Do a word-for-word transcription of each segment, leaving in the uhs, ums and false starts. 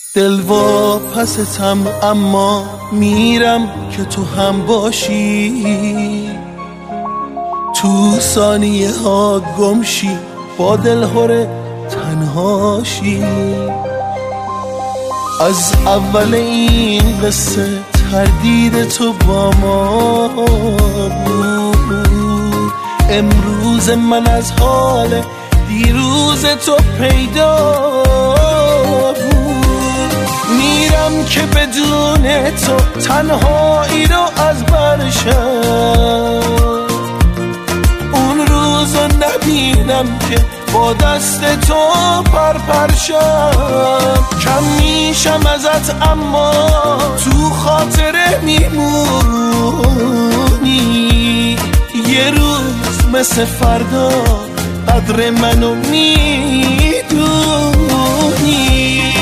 دل واپستم اما میرم که تو هم باشی، تو ثانیه ها گمشی با دل هره تنهاشی. از اول این قصه تردید تو با ما بود، امروز من از حال دیروز تو پیدا بود. میرم که بدون تو تنهایی رو از برشم، اون روزو نبینم که با دست تو پرپرشم. کم میشم ازت اما تو خاطره میمونی، یه روز مثل فردا قدر منو میدونی.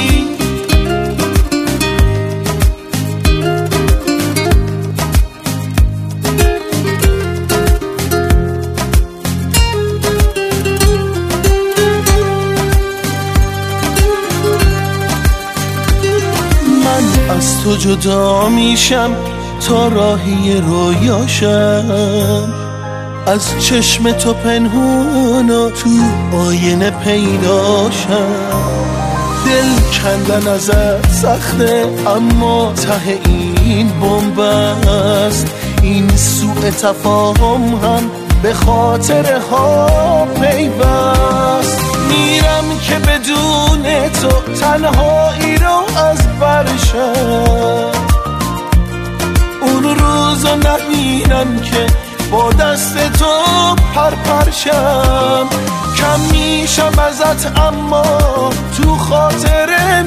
از تو جدا میشم تا راهی رویاشم، از چشم تو پنهون و تو آینه پیداشم. دل کندن ازت سخته اما ته این بمب است، این سوء تفاهم هم به خاطر ها پیوست. میرم که بدون تو تنهایی رو از برشم، اون روزو نبینم که با دست تو پرپرشم. کم میشم ازت اما تو خاطره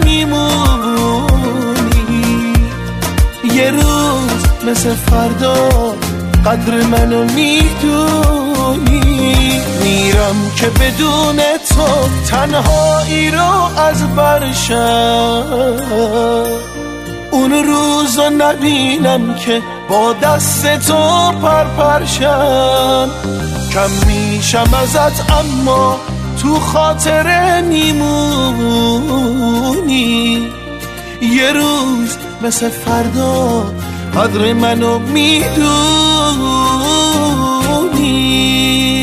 میمونی، یه روز مثل فردا قدر منو میدونی. میرم که بدون تو تنهایی رو از برشم، اون روزو نبینم که با دست تو پرپرشم. کم میشم ازت اما تو خاطره میمونی، یه روز مثل فردا قدر منو میدونی.